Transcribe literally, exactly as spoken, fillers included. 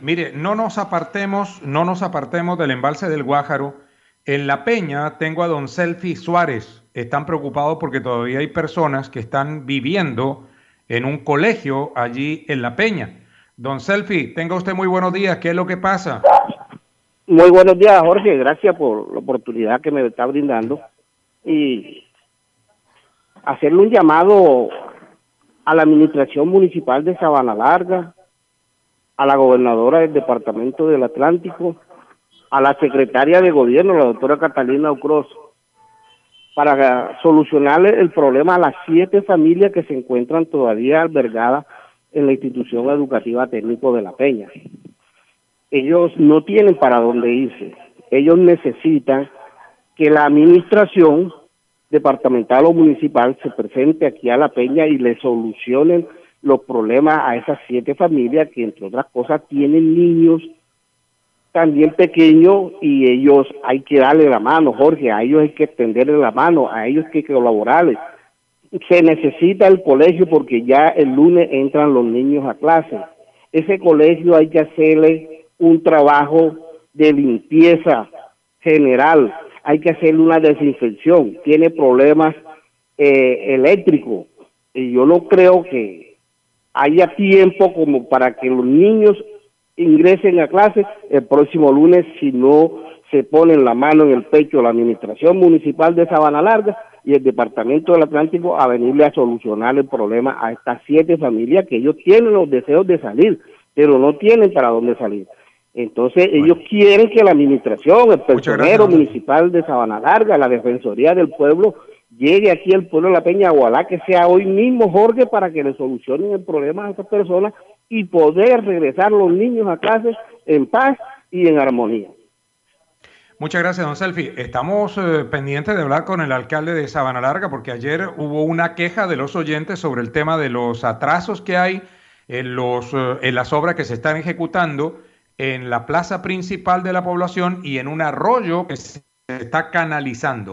Mire, no nos apartemos, no nos apartemos del embalse del Guájaro. En La Peña tengo a don Selfi Suárez. Están preocupados porque todavía hay personas que están viviendo en un colegio allí en La Peña. Don Selfi, tenga usted muy buenos días. ¿Qué es lo que pasa? Muy buenos días, Jorge. Gracias por la oportunidad que me está brindando y hacerle un llamado a la administración municipal de Sabana Larga, a la gobernadora del departamento del Atlántico, a la secretaria de gobierno, la doctora Catalina Ucros, para solucionarle el problema a las siete familias que se encuentran todavía albergadas en la institución educativa técnico de La Peña. Ellos no tienen para dónde irse. Ellos necesitan que la administración departamental o municipal se presente aquí a La Peña y le solucionen los problemas a esas siete familias que, entre otras cosas, tienen niños también pequeños y ellos hay que darle la mano, Jorge, a ellos hay que extenderle la mano, a ellos hay que colaborarles. Se necesita el colegio porque ya el lunes entran los niños a clase. Ese colegio hay que hacerle un trabajo de limpieza general, hay que hacerle una desinfección, tiene problemas eh, eléctricos, y yo no creo que haya tiempo como para que los niños ingresen a clase el próximo lunes si no se ponen la mano en el pecho la administración municipal de Sabana Larga y el departamento del Atlántico a venirle a solucionar el problema a estas siete familias que ellos tienen los deseos de salir, pero no tienen para dónde salir. Entonces bueno, ellos quieren que la administración, el personero municipal de Sabana Larga, la Defensoría del Pueblo, llegue aquí al pueblo de La Peña, ojalá que sea hoy mismo, Jorge, para que le solucionen el problema a estas personas y poder regresar los niños a clases en paz y en armonía. Muchas gracias, don Selfi. Estamos eh, pendientes de hablar con el alcalde de Sabana Larga porque ayer hubo una queja de los oyentes sobre el tema de los atrasos que hay en, los, eh, en las obras que se están ejecutando en la plaza principal de la población y en un arroyo que se está canalizando.